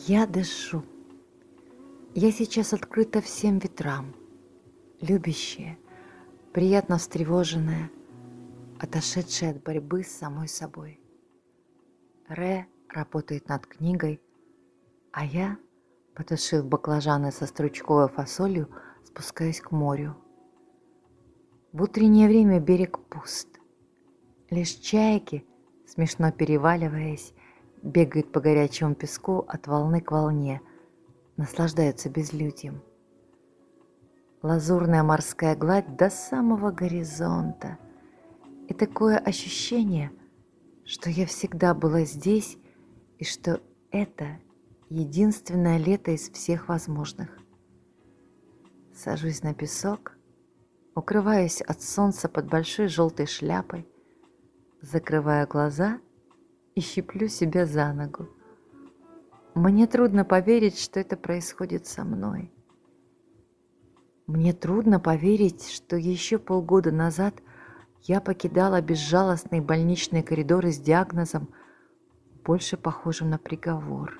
Я дышу. Я сейчас открыта всем ветрам, любящая, приятно встревоженная, отошедшая от борьбы с самой собой. Ре работает над книгой, а я, потушив баклажаны со стручковой фасолью, спускаюсь к морю. В утреннее время берег пуст. Лишь чайки, смешно переваливаясь, бегают по горячему песку от волны к волне, наслаждаются безлюдьем. Лазурная морская гладь до самого горизонта. И такое ощущение, что я всегда была здесь, и что это единственное лето из всех возможных. Сажусь на песок, укрываюсь от солнца под большой желтой шляпой, закрываю глаза и щиплю себя за ногу. Мне трудно поверить, что это происходит со мной. Мне трудно поверить, что еще полгода назад я покидала безжалостные больничные коридоры с диагнозом, больше похожим на приговор.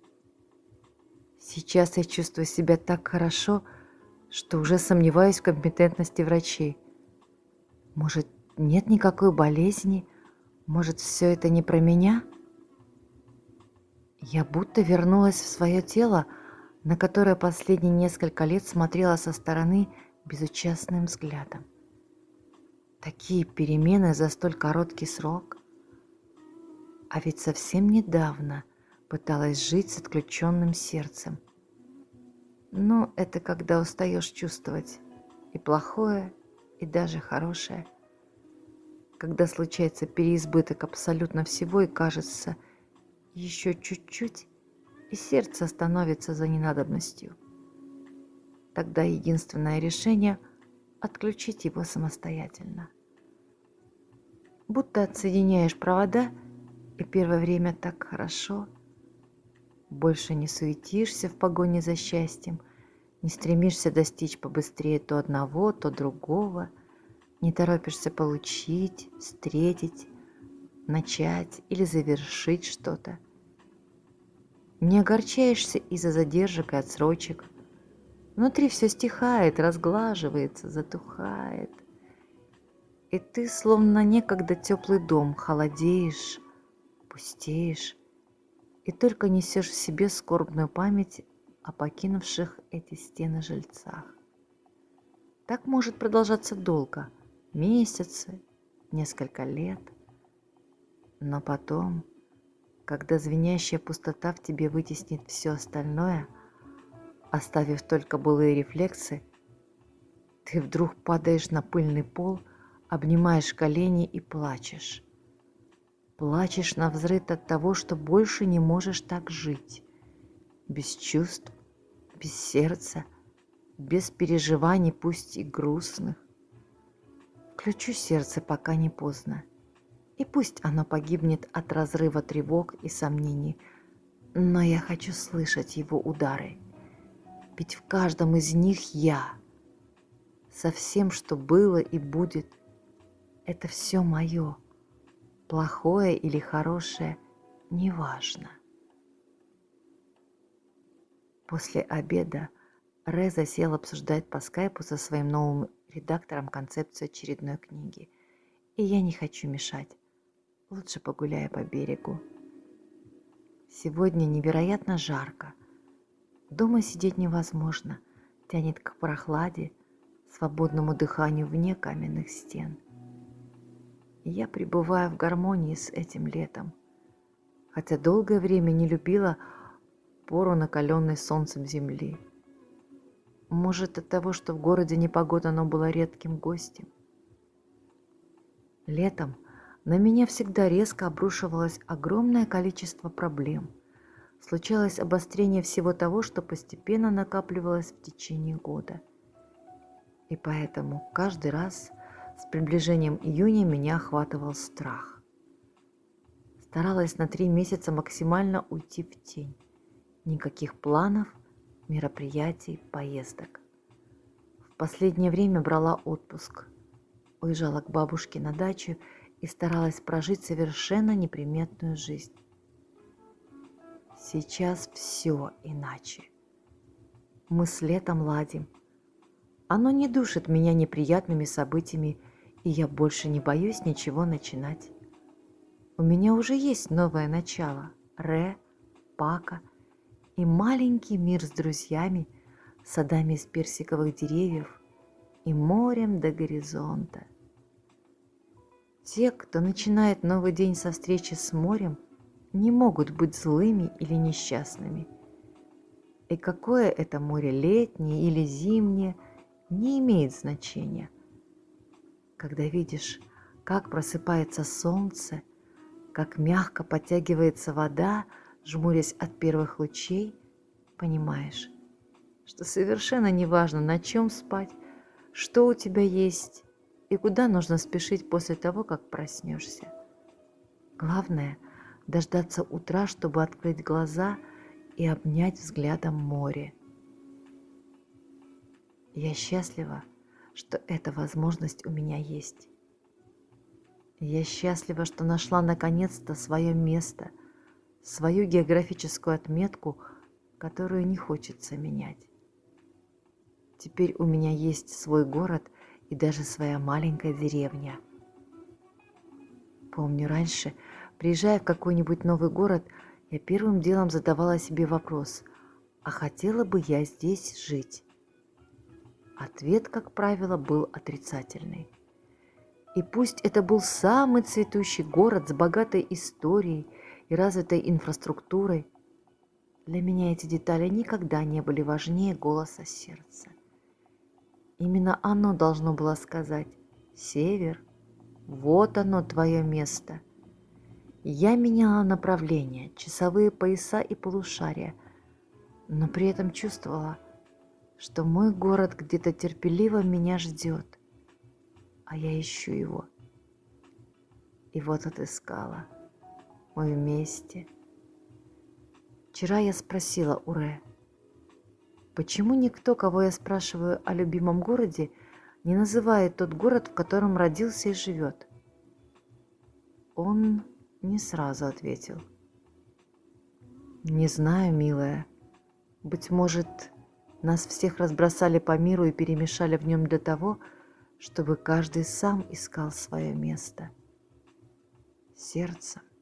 Сейчас я чувствую себя так хорошо, что уже сомневаюсь в компетентности врачей. Может, нет никакой болезни? Может, все это не про меня? Я будто вернулась в свое тело, на которое последние несколько лет смотрела со стороны безучастным взглядом. Такие перемены за столь короткий срок. А ведь совсем недавно пыталась жить с отключенным сердцем. Но это когда устаешь чувствовать и плохое, и даже хорошее. Когда случается переизбыток абсолютно всего и кажется, еще чуть-чуть, и сердце становится за ненадобностью. Тогда единственное решение – отключить его самостоятельно. Будто отсоединяешь провода, и первое время так хорошо. Больше не суетишься в погоне за счастьем, не стремишься достичь побыстрее то одного, то другого, не торопишься получить, встретить, начать или завершить что-то. Не огорчаешься из-за задержек и отсрочек. Внутри все стихает, разглаживается, затухает. И ты, словно некогда теплый дом, холодеешь, пустеешь, и только несешь в себе скорбную память о покинувших эти стены жильцах. Так может продолжаться долго, месяцы, несколько лет. Но потом, когда звенящая пустота в тебе вытеснит все остальное, оставив только былые рефлексы, ты вдруг падаешь на пыльный пол, обнимаешь колени и плачешь. Плачешь навзрыд от того, что больше не можешь так жить. Без чувств, без сердца, без переживаний, пусть и грустных. Включу сердце, пока не поздно. И пусть оно погибнет от разрыва тревог и сомнений, но я хочу слышать его удары. Ведь в каждом из них я. Со всем, что было и будет, это все мое. Плохое или хорошее, неважно. После обеда Ре засел обсуждать по скайпу со своим новым редактором концепцию очередной книги. И я не хочу мешать. Лучше погуляю по берегу. Сегодня невероятно жарко. Дома сидеть невозможно. Тянет к прохладе, свободному дыханию вне каменных стен. И я пребываю в гармонии с этим летом, хотя долгое время не любила пору накаленной солнцем земли. Может, от того, что в городе непогода, оно было редким гостем. Летом на меня всегда резко обрушивалось огромное количество проблем. Случалось обострение всего того, что постепенно накапливалось в течение года. И поэтому каждый раз с приближением июня меня охватывал страх. Старалась на 3 месяца максимально уйти в тень. Никаких планов, мероприятий, поездок. В последнее время брала отпуск. Уезжала к бабушке на дачу и старалась прожить совершенно неприметную жизнь. Сейчас все иначе. Мы с летом ладим. Оно не душит меня неприятными событиями, и я больше не боюсь ничего начинать. У меня уже есть новое начало. Ре, Пака и маленький мир с друзьями, садами из персиковых деревьев и морем до горизонта. Те, кто начинает новый день со встречи с морем, не могут быть злыми или несчастными. И какое это море, летнее или зимнее, не имеет значения. Когда видишь, как просыпается солнце, как мягко подтягивается вода, жмурясь от первых лучей, понимаешь, что совершенно не важно, на чем спать, что у тебя есть и куда нужно спешить после того, как проснешься. Главное – дождаться утра, чтобы открыть глаза и обнять взглядом море. Я счастлива, что эта возможность у меня есть. Я счастлива, что нашла наконец-то свое место, свою географическую отметку, которую не хочется менять. Теперь у меня есть свой город и даже своя маленькая деревня. Помню, раньше, приезжая в какой-нибудь новый город, я первым делом задавала себе вопрос, а хотела бы я здесь жить? Ответ, как правило, был отрицательный. И пусть это был самый цветущий город с богатой историей и развитой инфраструктурой, для меня эти детали никогда не были важнее голоса сердца. Именно оно должно было сказать: «Север, вот оно твое место». Я меняла направление, часовые пояса и полушария, но при этом чувствовала, что мой город где-то терпеливо меня ждет, а я ищу его. И вот отыскала. Мы вместе. Вчера я спросила у Ре, почему никто, кого я спрашиваю о любимом городе, не называет тот город, в котором родился и живет. Он не сразу ответил. Не знаю, милая. Быть может, нас всех разбросали по миру и перемешали в нем для того, чтобы каждый сам искал свое место сердцем.